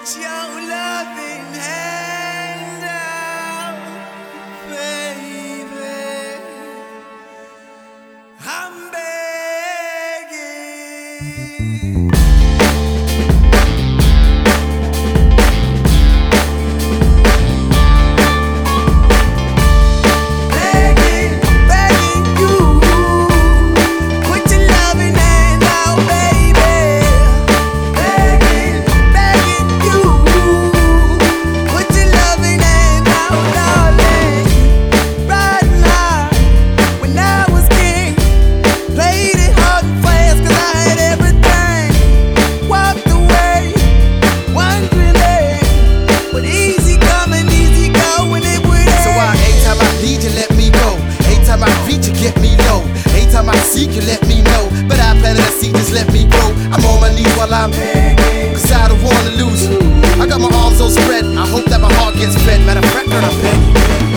your loving hand out, baby. I'm begging. You let me know, but I planted a seed, just let me grow. I'm on my knees while I'm begging, cause I don't wanna lose you. I got my arms all spread, I hope that my heart gets fed. Matter of fact, girl, I'm begging.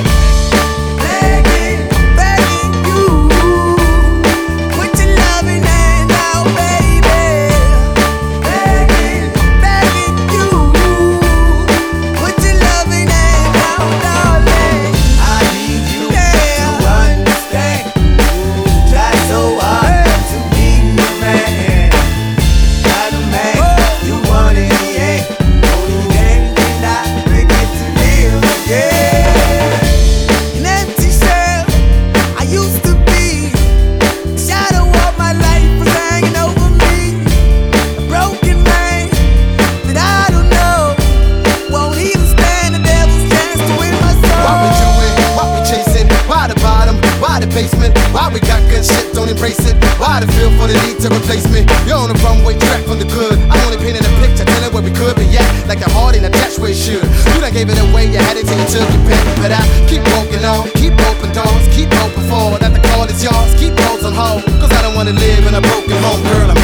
Basement. Why we got good shit, don't embrace it? Why the feel for the need to replace me? You're on the runway track from the good. I'm only painting a picture, telling where we could be at. Like the heart ain't attached where it should. You done gave it away, you had it till you took your pick. But I keep walking on, keep open doors, keep open forward. That the call is yours, keep those on hold. Cause I don't wanna live in a broken home, girl.